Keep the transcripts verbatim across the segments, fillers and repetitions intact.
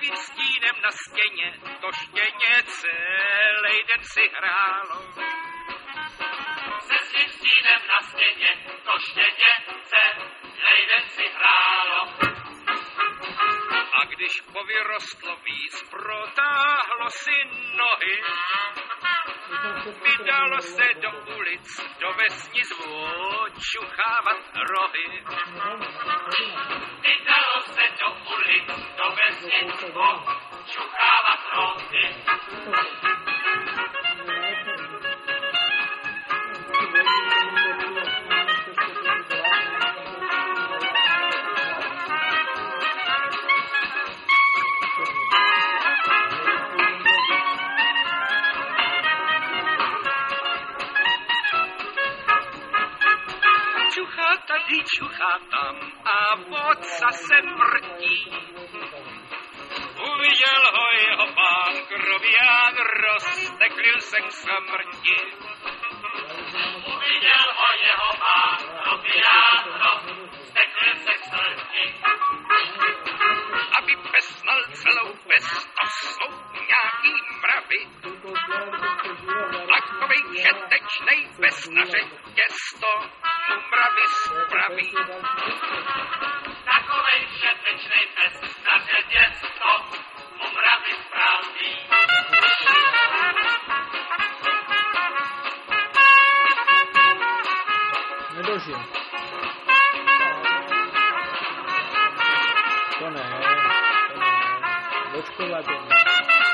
svým stínem na stěně, to štěně celý den si hrálo. Se svým stínem na stěně, to štěně celý den si hrálo. A když povyrostlo víc, protáhlo si nohy, vydalo se do ulic, do vesnic očuchávat rohy. Vydalo se do ulic, do vesnic očuchávat rohy. Čuchá tady, čuchá tam a vodca se mrtí. Uviděl ho jeho pán, krovián, rozteklil se k smrti. Uviděl ho jeho pán, krovián, rozteklil se k smrti. Aby pesnal celou pes, to jsou nějaký mravy. Takovej všetečnej pes na řetěz, to mu mravy spraví. Takovej všetečnej pes na řetěz, to mu mravy spraví. Nedožil. To ne, to ne. Dočkovat to ne.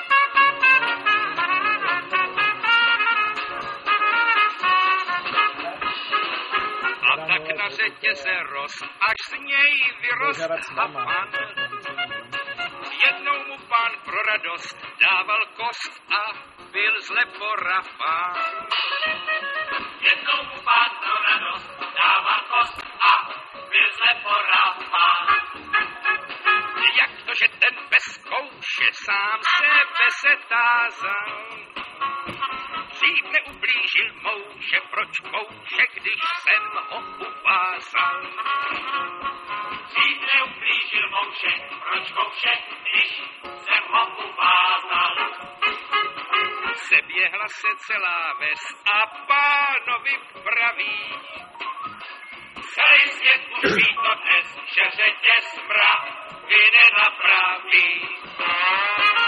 A tak na řetěze rost, až z něj vyrost hapan. Jednou mu pán pro radost dával kost a byl zle porafán. Jednou mu pán pro radost dával kost a byl zle porafán. Jak to, že ten bez kouše sám sebe se tázal. Dřív neublížil mouže, proč kouše, když jsem ho uvázal. Dřív neublížil mouže, proč kouše, když jsem ho uvázal. Seběhla se celá ves a pánovi praví. Celý svět už ví to dnes, že řetěz mravy nenapraví.